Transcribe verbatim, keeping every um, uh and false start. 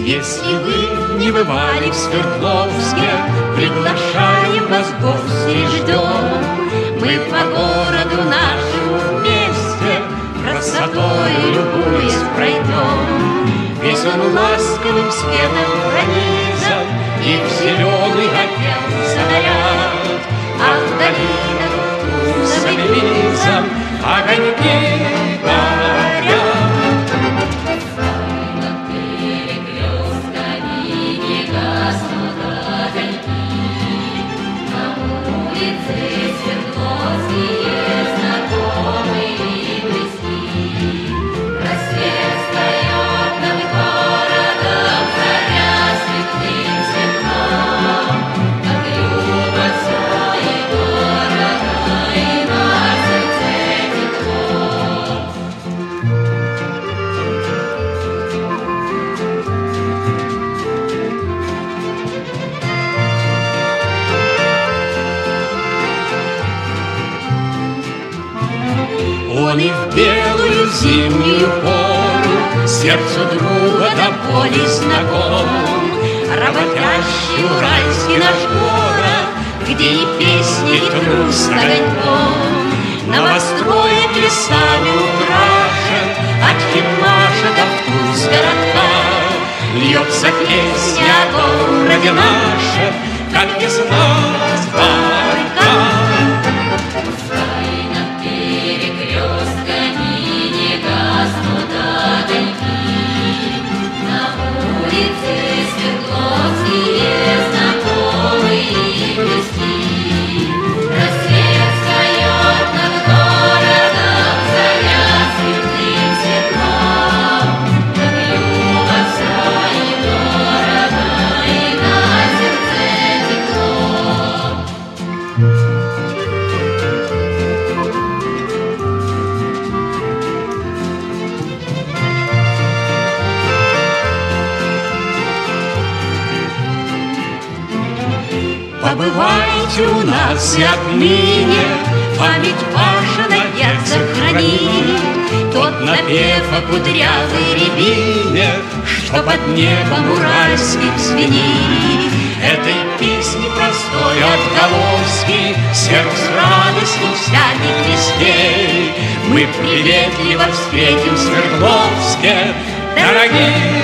Если вы не бывали в Свердловске, приглашаем вас в гости и ждем. Мы по городу нашему вместе, красотой любуясь пройдем. Весь он ласковым светом пронизан, и в зеленый опять заряд. А в долинах тусами лизом огоньки горят. Он и в белую зимнюю пору сердцу друга до боли знаком. Работящий уральский наш город, где и песни, и трус огоньком. Новостроек лесами украшен, от Химаша до вкус городка. Льется песня о городе нашем, как весна с барка. Побывайте у нас и отныне, память ваша навек сохрани. Тот напев о кудрявой рябине, что под небом уральским звенит. Этой песни простой отголоски сердце радостью всяких вестей. Мы приветливо встретим в Свердловске дорогие